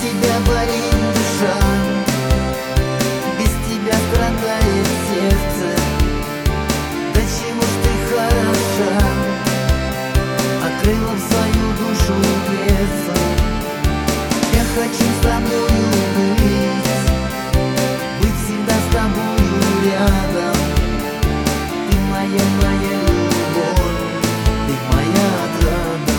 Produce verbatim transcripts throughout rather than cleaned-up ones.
тебя болит душа, без тебя страдает сердце. Да чему ж ты хороша, открыла в свою душу дверцу. Я хочу с тобою быть, быть всегда с тобою рядом. Ты моя, моя любовь, ты моя отрада.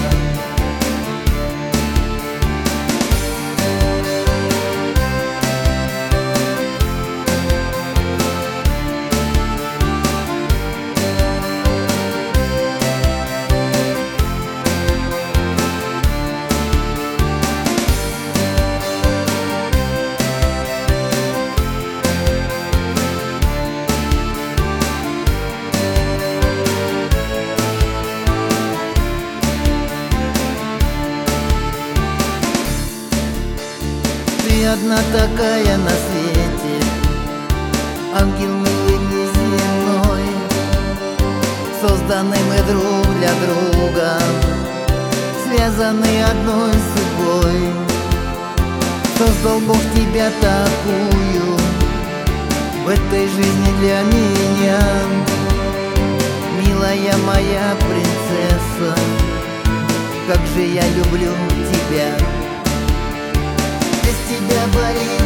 Ты одна такая на свете, ангел милый неземной, созданный мы друг для друга, связаны одной судьбой. Создал Бог тебя такую в этой жизни для меня, милая моя принцесса, как же я люблю тебя. Без тебя болит